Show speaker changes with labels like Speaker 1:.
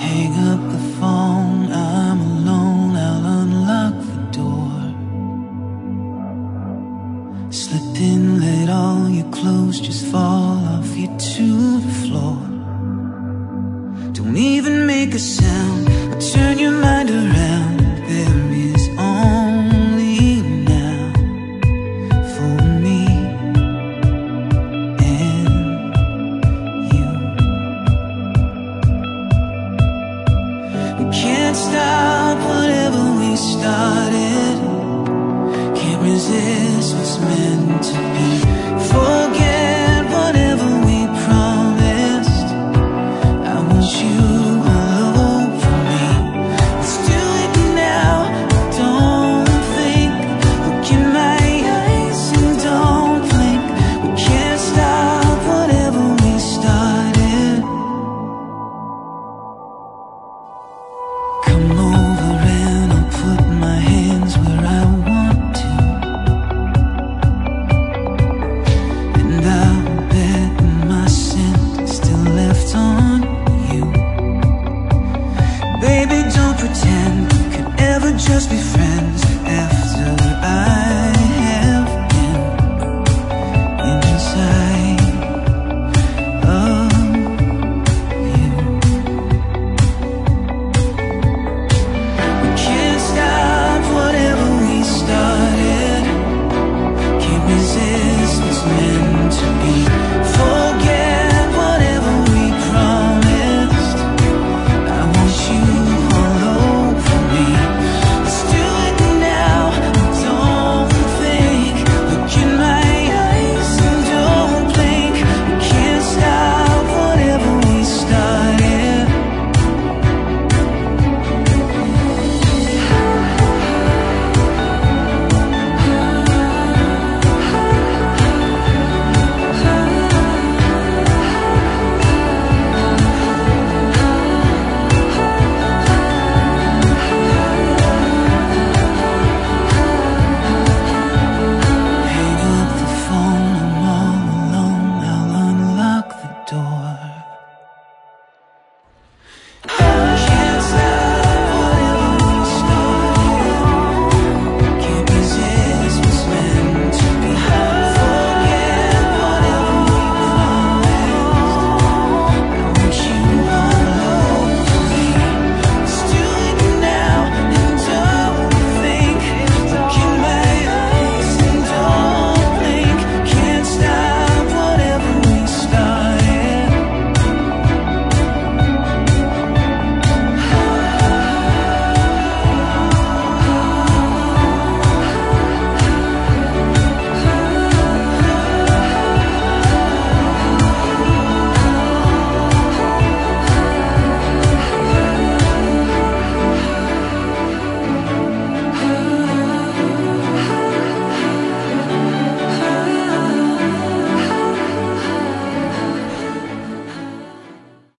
Speaker 1: Hang up the phone, I'm alone, I'll unlock the door. Slip in, let all your clothes just fall off you to the floor. Don't even make a sound, or turn your mind around. There is only now for me and you. We can't stop whatever we started. Can't resist what's meant to be.